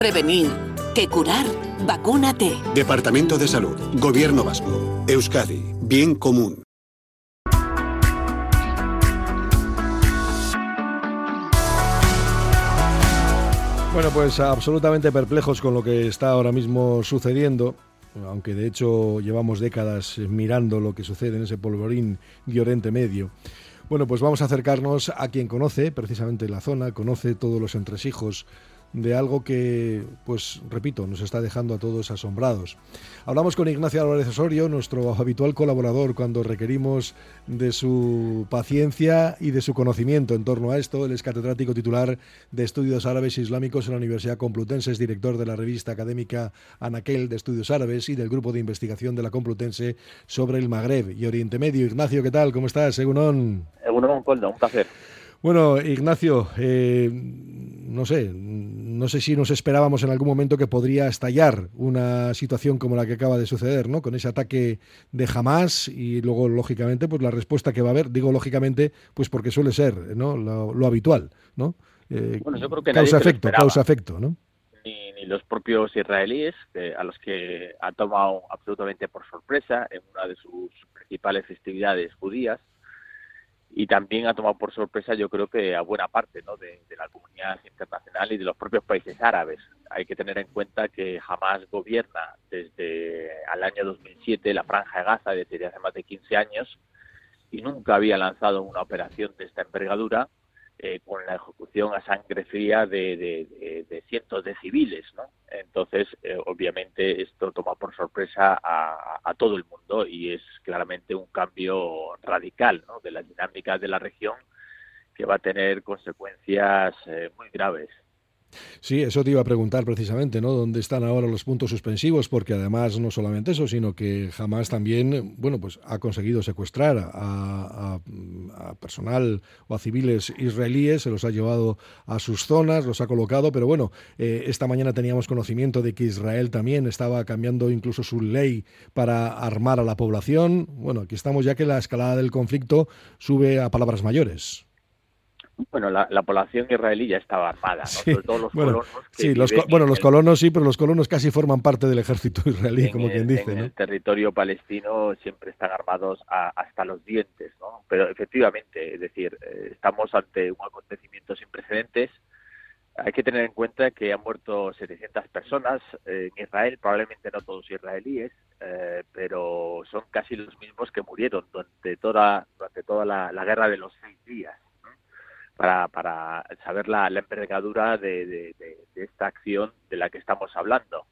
Prevenir que curar. Vacúnate. Departamento de Salud, Gobierno Vasco, Euskadi, bien común. Bueno, pues absolutamente perplejos con lo que está ahora mismo sucediendo, aunque de hecho llevamos décadas mirando lo que sucede en ese polvorín de Oriente Medio. Bueno, pues vamos a acercarnos a quien conoce precisamente la zona, conoce todos los entresijos de algo que, pues repito, nos está dejando a todos asombrados. Hablamos con Ignacio Álvarez Osorio, nuestro habitual colaborador cuando requerimos de su paciencia y de su conocimiento en torno a esto. Él es catedrático titular de Estudios Árabes e Islámicos en la Universidad Complutense, es director de la revista académica Anaquel de Estudios Árabes y del grupo de investigación de la Complutense sobre el Magreb y Oriente Medio. Ignacio, ¿qué tal? ¿Cómo estás? Egunon. Egunon, Coldo, un placer. Bueno, Ignacio, no sé si nos esperábamos en algún momento que podría estallar una situación como la que acaba de suceder, ¿no? Con ese ataque de Hamás y luego, lógicamente, pues la respuesta que va a haber, digo lógicamente, pues porque suele ser, ¿no? Lo habitual, ¿no? Bueno, yo creo que causa-efecto, ¿no? Ni los propios israelíes, a los que ha tomado absolutamente por sorpresa en una de sus principales festividades judías. Y también ha tomado por sorpresa, yo creo que a buena parte, ¿no?, de la comunidad internacional y de los propios países árabes. Hay que tener en cuenta que Hamás gobierna desde el año 2007 la Franja de Gaza, desde hace más de 15 años, y nunca había lanzado una operación de esta envergadura con la ejecución a sangre fría de cientos de civiles, ¿no? Entonces, obviamente, esto toma por sorpresa a todo el mundo y es claramente un cambio radical, ¿no?, de las dinámicas de la región que va a tener consecuencias muy graves. Sí, eso te iba a preguntar precisamente, ¿no? ¿Dónde están ahora los puntos suspensivos? Porque además no solamente eso, sino que Hamás también, bueno, pues ha conseguido secuestrar a personal o a civiles israelíes, se los ha llevado a sus zonas, los ha colocado, pero bueno, esta mañana teníamos conocimiento de que Israel también estaba cambiando incluso su ley para armar a la población. Bueno, aquí estamos ya que la escalada del conflicto sube a palabras mayores. Bueno, la población israelí ya estaba armada, ¿no? Sí, Sobre todo los colonos. Los colonos sí, pero los colonos casi forman parte del ejército israelí, como quien dice, en ¿no? el territorio palestino siempre están armados hasta los dientes, ¿no? Pero efectivamente, es decir, estamos ante un acontecimiento sin precedentes. Hay que tener en cuenta que han muerto 700 personas en Israel, probablemente no todos israelíes, pero son casi los mismos que murieron durante toda la guerra de los 6 días. Para saber la envergadura de esta acción de la que estamos hablando.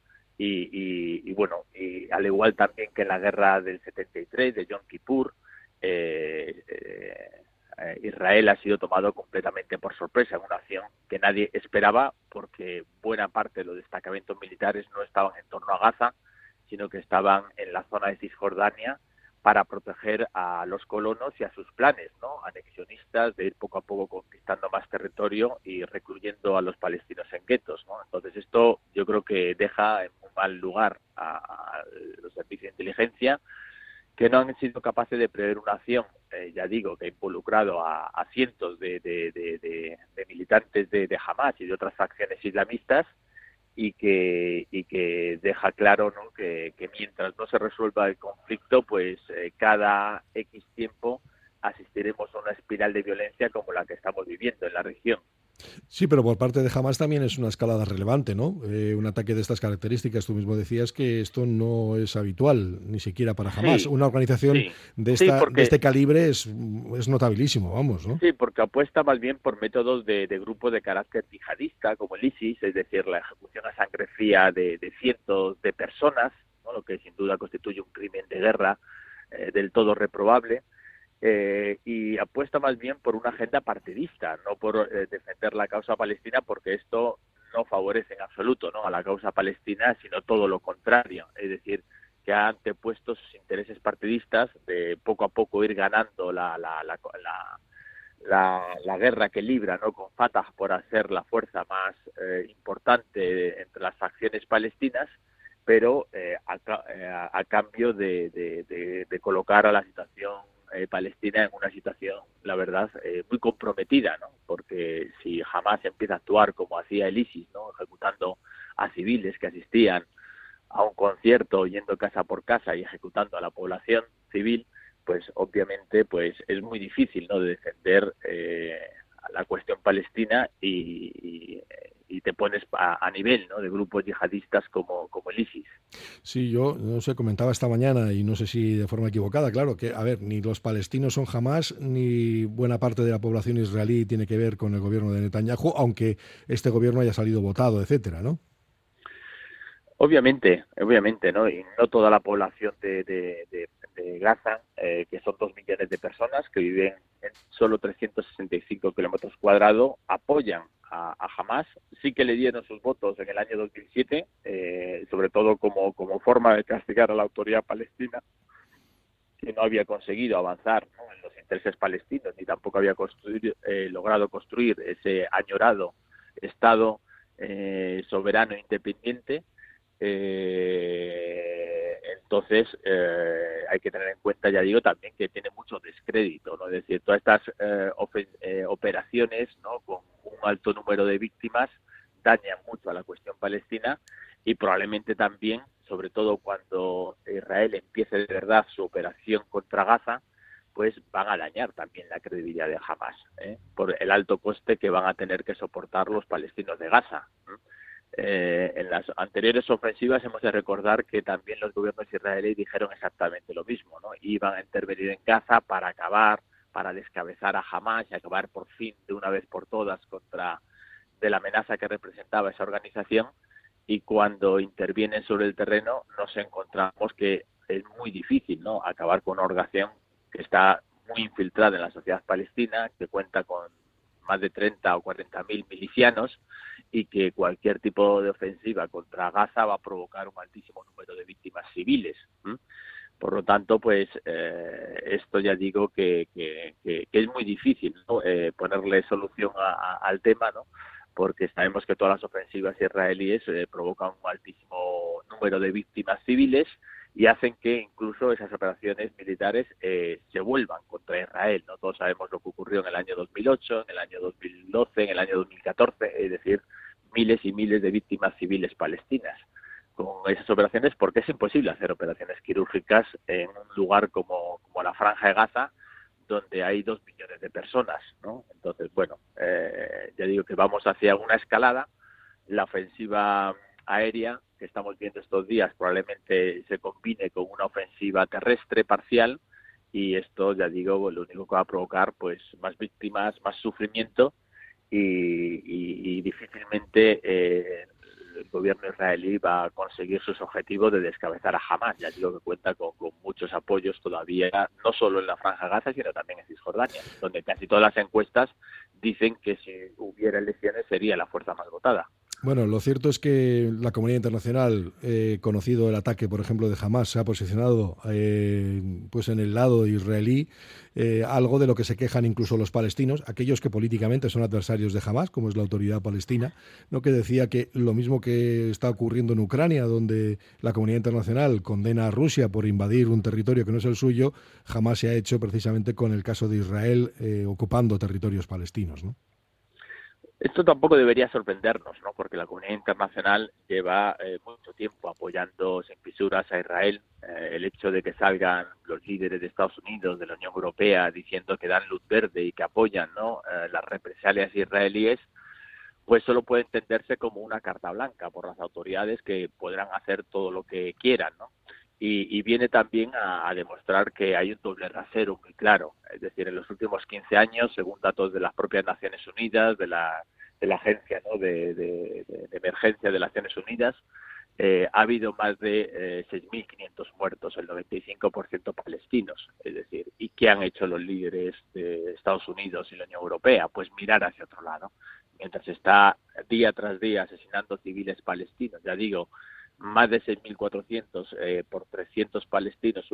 Y bueno, y al igual también que en la guerra del 73, de Yom Kippur, Israel ha sido tomado completamente por sorpresa en una acción que nadie esperaba, porque buena parte de los destacamentos militares no estaban en torno a Gaza, sino que estaban en la zona de Cisjordania, para proteger a los colonos y a sus planes, ¿no?, anexionistas, de ir poco a poco conquistando más territorio y recluyendo a los palestinos en guetos, ¿no? Entonces esto yo creo que deja en un mal lugar a los servicios de inteligencia, que no han sido capaces de prever una acción, ya digo, que ha involucrado a cientos de militantes de Hamás y de otras facciones islamistas, y que deja claro, ¿no?, que mientras no se resuelva el conflicto, pues cada X tiempo asistiremos a una espiral de violencia como la que estamos viviendo en la región. Sí, pero por parte de Hamás también es una escalada relevante, ¿no? Un ataque de estas características, tú mismo decías que esto no es habitual, ni siquiera para Hamás. Una organización de este calibre es notabilísimo, vamos, ¿no? Sí, porque apuesta más bien por métodos de grupos de carácter yihadista, como el ISIS, es decir, la ejecución a sangre fría de cientos de personas, ¿no?, lo que sin duda constituye un crimen de guerra del todo reprobable. Y apuesta más bien por una agenda partidista, no por defender la causa palestina, porque esto no favorece en absoluto, ¿no?, a la causa palestina, sino todo lo contrario. Es decir, que ha antepuesto sus intereses partidistas de poco a poco ir ganando la guerra que libra, ¿no?, con Fatah por hacer la fuerza más importante entre las facciones palestinas, pero a cambio de colocar a la situación Palestina en una situación, la verdad, muy comprometida, ¿no? Porque si Hamás empieza a actuar como hacía el ISIS, ¿no?, ejecutando a civiles que asistían a un concierto, yendo casa por casa y ejecutando a la población civil, pues obviamente pues es muy difícil, ¿no?, de defender la cuestión palestina y te pones a nivel, ¿no?, de grupos yihadistas como el ISIS. Sí, yo no sé, comentaba esta mañana, y no sé si de forma equivocada, claro, que, a ver, ni los palestinos son Hamás, ni buena parte de la población israelí tiene que ver con el gobierno de Netanyahu, aunque este gobierno haya salido votado, etcétera, ¿no? Obviamente, ¿no? Y no toda la población de Gaza, que son 2 millones de personas que viven en solo 365 kilómetros cuadrados, apoyan a Hamás. Sí que le dieron sus votos en el año 2007, sobre todo como forma de castigar a la autoridad palestina, que no había conseguido avanzar, ¿no?, en los intereses palestinos, ni tampoco había logrado construir ese añorado Estado soberano e independiente. Entonces hay que tener en cuenta, ya digo, también que tiene mucho descrédito, ¿no? Es decir, todas estas operaciones, ¿no?, con un alto número de víctimas dañan mucho a la cuestión palestina, y probablemente también, sobre todo cuando Israel empiece de verdad su operación contra Gaza, pues van a dañar también la credibilidad de Hamás, por el alto coste que van a tener que soportar los palestinos de Gaza. En las anteriores ofensivas hemos de recordar que también los gobiernos israelíes dijeron exactamente lo mismo, ¿no? Iban a intervenir en Gaza para descabezar a Hamás y acabar por fin, de una vez por todas, de la amenaza que representaba esa organización. Y cuando intervienen sobre el terreno nos encontramos que es muy difícil, ¿no?, acabar con una organización que está muy infiltrada en la sociedad palestina, que cuenta con más de 30 o 40.000 milicianos, y que cualquier tipo de ofensiva contra Gaza va a provocar un altísimo número de víctimas civiles. Por lo tanto, pues esto ya digo que es muy difícil, ¿no?, ponerle solución al tema, ¿no?, porque sabemos que todas las ofensivas israelíes provocan un altísimo número de víctimas civiles y hacen que incluso esas operaciones militares se vuelvan contra Israel, ¿no? Todos sabemos lo que ocurrió en el año 2008, en el año 2012, en el año 2014, es decir, miles y miles de víctimas civiles palestinas con esas operaciones, porque es imposible hacer operaciones quirúrgicas en un lugar como la Franja de Gaza, donde hay 2 millones de personas, ¿no? Entonces, bueno, ya digo que vamos hacia una escalada. La ofensiva aérea que estamos viendo estos días probablemente se combine con una ofensiva terrestre parcial, y esto, ya digo, lo único que va a provocar pues más víctimas, más sufrimiento, y difícilmente el gobierno israelí va a conseguir sus objetivos de descabezar a Hamás. Ya digo que cuenta con muchos apoyos todavía, no solo en la Franja de Gaza, sino también en Cisjordania, donde casi todas las encuestas dicen que si hubiera elecciones sería la fuerza más votada. Bueno, lo cierto es que la comunidad internacional, conocido el ataque, por ejemplo, de Hamás, se ha posicionado pues en el lado israelí, algo de lo que se quejan incluso los palestinos, aquellos que políticamente son adversarios de Hamás, como es la autoridad palestina, ¿no?, que decía que lo mismo que está ocurriendo en Ucrania, donde la comunidad internacional condena a Rusia por invadir un territorio que no es el suyo, Hamás se ha hecho precisamente con el caso de Israel ocupando territorios palestinos, ¿no? Esto tampoco debería sorprendernos, ¿no?, porque la comunidad internacional lleva mucho tiempo apoyando sin fisuras a Israel. El hecho de que salgan los líderes de Estados Unidos, de la Unión Europea, diciendo que dan luz verde y que apoyan, ¿no?, las represalias israelíes, pues solo puede entenderse como una carta blanca por las autoridades, que podrán hacer todo lo que quieran, ¿no? Y viene también a demostrar que hay un doble rasero muy claro. Es decir, en los últimos 15 años, según datos de las propias Naciones Unidas, de la Agencia, ¿no?, de Emergencia de las Naciones Unidas, ha habido más de 6.500 muertos, el 95% palestinos. Es decir, ¿y qué han hecho los líderes de Estados Unidos y la Unión Europea? Pues mirar hacia otro lado. Mientras está día tras día asesinando civiles palestinos, ya digo, más de 6.400 por 300 palestinos, un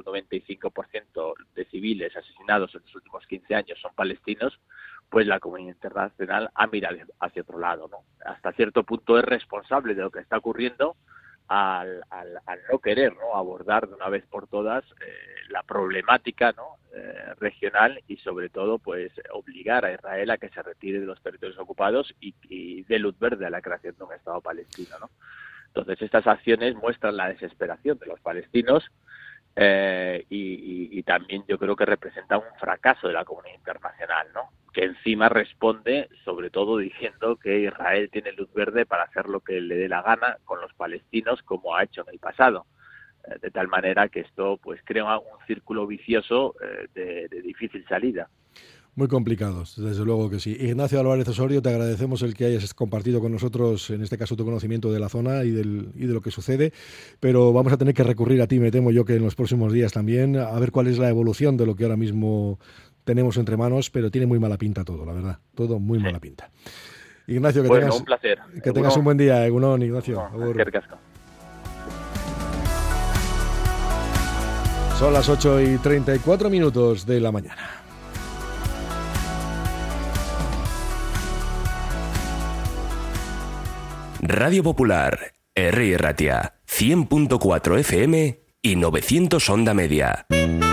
95% de civiles asesinados en los últimos 15 años son palestinos, pues la comunidad internacional ha mirado hacia otro lado, ¿no? Hasta cierto punto es responsable de lo que está ocurriendo al no querer, ¿no?, abordar de una vez por todas la problemática, ¿no?, regional, y sobre todo pues obligar a Israel a que se retire de los territorios ocupados y dé luz verde a la creación de un Estado palestino, ¿no? Entonces, estas acciones muestran la desesperación de los palestinos y también yo creo que representan un fracaso de la comunidad internacional, ¿no? Que encima responde sobre todo diciendo que Israel tiene luz verde para hacer lo que le dé la gana con los palestinos, como ha hecho en el pasado, de tal manera que esto pues crea un círculo vicioso de difícil salida. Muy complicados, desde luego que sí. Ignacio Álvarez Osorio, te agradecemos el que hayas compartido con nosotros, en este caso, tu conocimiento de la zona y de lo que sucede, pero vamos a tener que recurrir a ti, me temo yo, que en los próximos días también, a ver cuál es la evolución de lo que ahora mismo tenemos entre manos, pero tiene muy mala pinta todo, la verdad, todo muy mala pinta. Ignacio, que tengas un placer. Que tengas un buen día, Egunon, Ignacio. Son las 8:34 de la mañana. Radio Popular, Herri Ratia, 100.4 FM y 900 onda media.